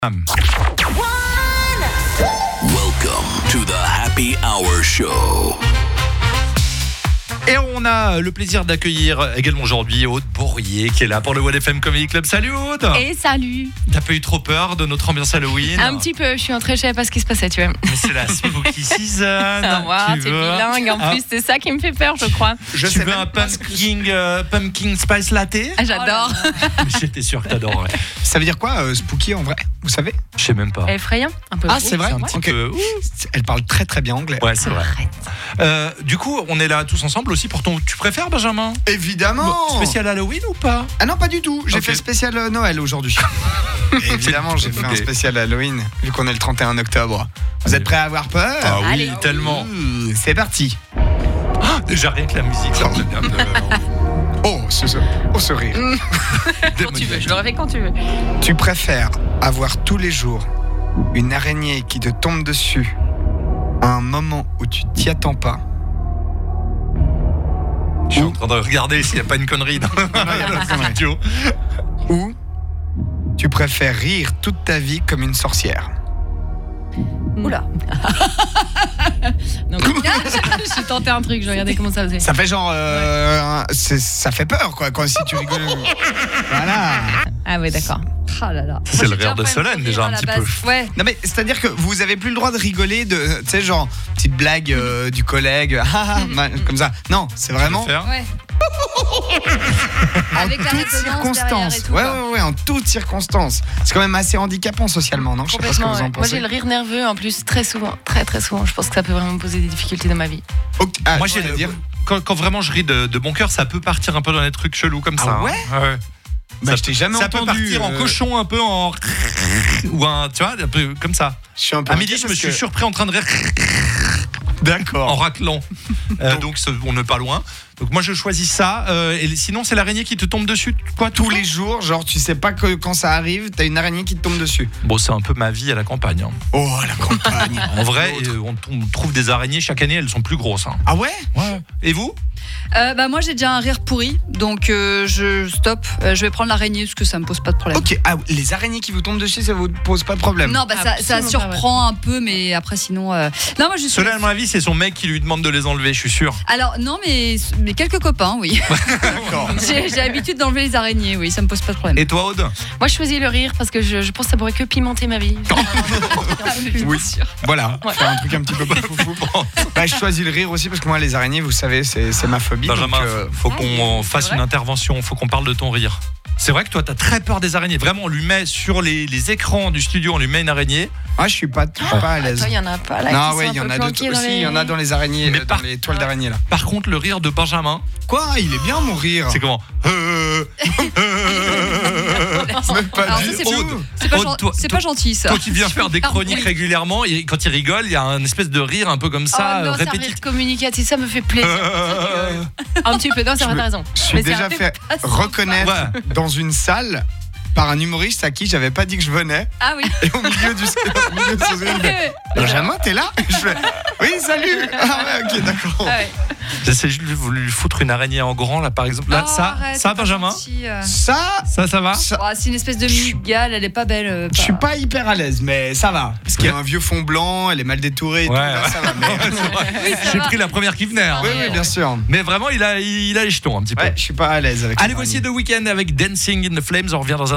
Welcome to the Happy Hour Show. Et on a le plaisir d'accueillir également aujourd'hui Aude Bourrier qui est là pour le One FM Comedy Club. Salut Aude. Et salut. T'as pas eu trop peur de notre ambiance Halloween? Un petit peu, je suis entrée, je savais pas ce qui se passait, tu vois. Mais c'est la spooky season. Wow, t'es bilingue en plus, c'est ça qui me fait peur, je crois. Tu veux un pumpkin spice latte? Ah, j'adore. J'étais sûr que t'adorerais. Ça veut dire quoi, spooky en vrai? Vous savez? Je sais même pas. Effrayant, un peu. Ah, c'est vrai? C'est un petit peu. Elle parle très très bien anglais. Ouais, c'est vrai. Du coup, on est là tous ensemble aussi pour ton. Tu préfères, Benjamin? Évidemment. Spécial Halloween ou pas? Ah non, pas du tout. J'ai Ok. fait spécial Noël aujourd'hui. Évidemment, j'ai fait un spécial Halloween vu qu'on est le 31 octobre. Vous êtes prêts à avoir peur? Ah oui, Allez. tellement. C'est parti. Déjà rien que la musique, ça me donne bien de- Oh, ce rire. Quand tu veux, je le refais quand tu veux. Tu préfères avoir tous les jours une araignée qui te tombe dessus à un moment où tu t'y attends pas? Je suis en train de regarder s'il n'y a pas une connerie dans le studio. Ou tu préfères rire toute ta vie comme une sorcière? Oula. Non, j'ai tenté un truc, je regardais comment ça faisait. Ça fait genre ça fait peur quoi quand si tu rigoles. Voilà. Ah ouais, d'accord. Ah là là. C'est le rire de Solène déjà un petit peu. Ouais. Non mais c'est-à-dire que vous avez plus le droit de rigoler de tu sais genre petite blague du collègue comme ça. Non, c'est vraiment Faire. Ouais. en Avec la toutes résonance circonstances. derrière et tout, Ouais, quoi. ouais, en toutes circonstances. C'est quand même assez handicapant socialement, non? Je sais pas ce que Complètement, vous en ouais. Moi pensez. j'ai le rire nerveux en plus très souvent, très souvent. Je pense que ça peut vraiment me poser des difficultés dans ma vie. Ok, Moi, j'ai dire. quand vraiment je ris de bon cœur, ça peut partir un peu dans des trucs chelous comme Ah ça. ouais Ouais. Bah, je t'ai jamais Ça entendu. peut partir en cochon un peu en ou un tu vois un peu comme ça. Je suis un peu À midi, inquiet je me parce suis que- surpris en train de rire en D'accord. raclant. Donc on n'est pas loin. Donc moi je choisis ça. Et sinon c'est l'araignée qui te tombe dessus quoi Tous les jours, genre tu sais pas que quand ça arrive, t'as une araignée qui te tombe dessus. Bon c'est un peu ma vie à la campagne. Hein. Oh la campagne. En vrai, on trouve des araignées chaque année, elles sont plus grosses. Hein. Ah ouais? Ouais. Et vous? Bah moi j'ai déjà un rire pourri, donc je stoppe. Je vais prendre l'araignée parce que ça me pose pas de problème. Ok, les araignées qui vous tombent dessus, ça vous pose pas de problème? Non, bah ça Absolument surprend un peu, mais après sinon. Non, moi je suis. Cela à mon avis c'est son mec qui lui demande de les enlever, je suis sûr. Alors non, mais quelques copains, oui. D'accord. J'ai l'habitude d'enlever les araignées, oui, ça me pose pas de problème. Et toi Aude? Moi je choisis le rire parce que je pense que ça pourrait que pimenter ma vie. Oui. Voilà, Ouais. faire un truc un petit peu plus foufou. Bah, je choisis le rire aussi parce que moi les araignées, vous savez, c'est ma phobie. Benjamin, donc, faut qu'on fasse vrai. une intervention, faut qu'on parle de ton rire. C'est vrai que toi, t'as très peur des araignées. Vraiment, on lui met sur les écrans du studio, on lui met une araignée. je suis pas à l'aise. Toi, il y en a pas là. Non, qui ouais, sont il y un en peu a planqués d'autres dans aussi. les- Il y en a dans les araignées, Mais dans les toiles d'araignée là. Par contre, le rire de Benjamin, Quoi? Il est bien mon rire. c'est comment? Même pas Alors, du ça, c'est tout. C'est pas, Aude, toi- c'est pas gentil ça. Toi qui viens faire des Ah, chroniques oui. régulièrement, et quand il rigole, il y a un espèce de rire un peu comme ça, Oh non, c'est un répétitif. rire communicatif, ça me fait plaisir. Un petit peu, non, c'est vrai, t'as raison. Je suis Mais c'est déjà un peu fait pas si reconnaître Ouais. dans une salle par un humoriste à qui j'avais pas dit que je venais. Ah oui. Et au milieu de son rire, il fait, Benjamin, t'es là? Je fais oui, salut. Ah ouais, ok, d'accord. Ah ouais. J'essaie juste de lui foutre une araignée en grand, là, par exemple. Là, Oh, ça, arrête, ça, c'est pas Benjamin? gentil, Ça, Ça va? ça- Oh, c'est une espèce de migale, elle est pas belle. je suis pas hyper à l'aise, mais ça va. Parce qu'il y a un vieux fond blanc, elle est mal détourée et tout. Ouais, Là, ça va. Mais... J'ai pris la première qui venait. hein. oui, oui, bien sûr. Mais vraiment, il a les jetons un petit peu. Ouais, je suis pas à l'aise avec Allez, ça. voici The Weeknd avec Dancing in the Flames. On revient dans un